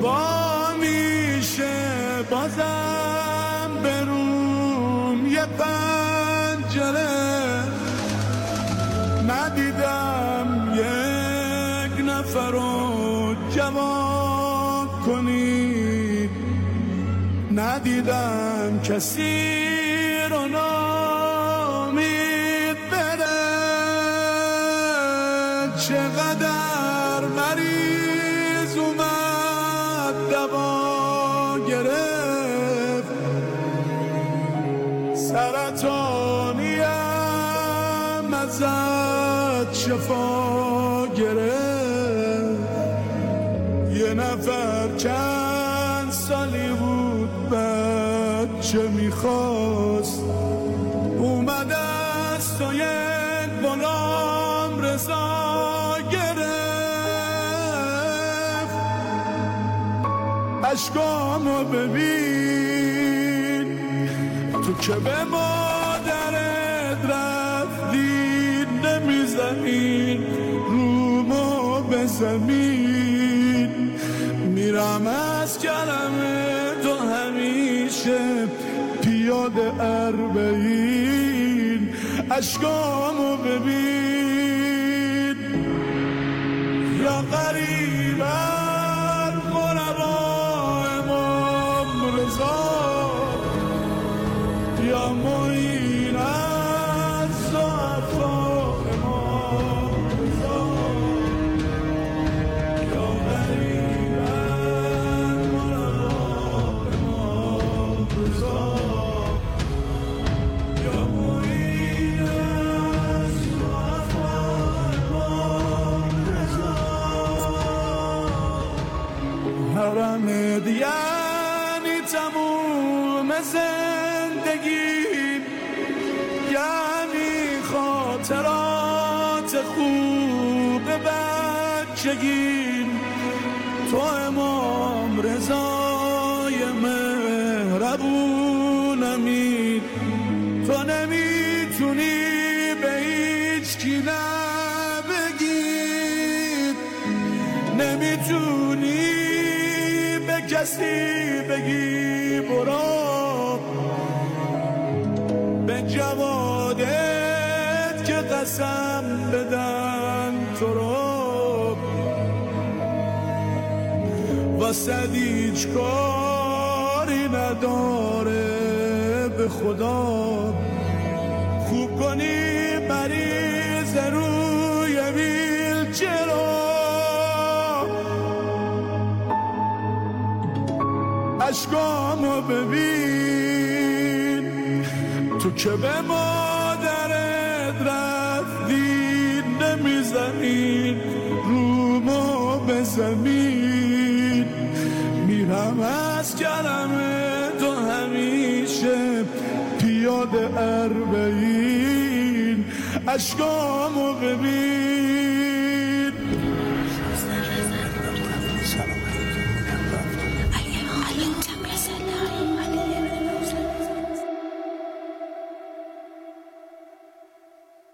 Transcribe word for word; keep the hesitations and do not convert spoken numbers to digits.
وا میشه بازم برون یه پنجره، ندیدم یک نفر رو جواب کنی، ندیدم کسی رو نامید بره. چقدر مریض اومد دوا گرفت، سرطانیم ازت شفا گرفت. یه نفر چند سالی بود بچه میخواست، اومد از تو یک غلام رضا گرفت. اشکامو ببین تو که به مادرت رفتی، نمیزنی رومو به زمین. میرم از کلمه تو همیشه پیاده اربعین. اشکامو ببین یا غریب الغرباء امام رضا، یا معین الضعفاء امام رضا، یا غریب الغرباء امام رضا، یا معین الضعفاء امام رضا. حرمت یعنی تموم زندگی، یعنی خاطرات خوب بچگی. تو امام رضای مهربونمی، تو نمیتونی به هیچ کی نبگی، نمیتونی به کسی بگی برو به جوادت که قسم بدن تو رو. واسه هیچ کاری نداره به خدا، خوب کنی مریض روی ویلچرو. اشکامو ببین تو که به مادرت رفتی، نمیزنی رومو به زمین. میرم از کلمه تو همیشه پیاده اربعین. اشکامو ببین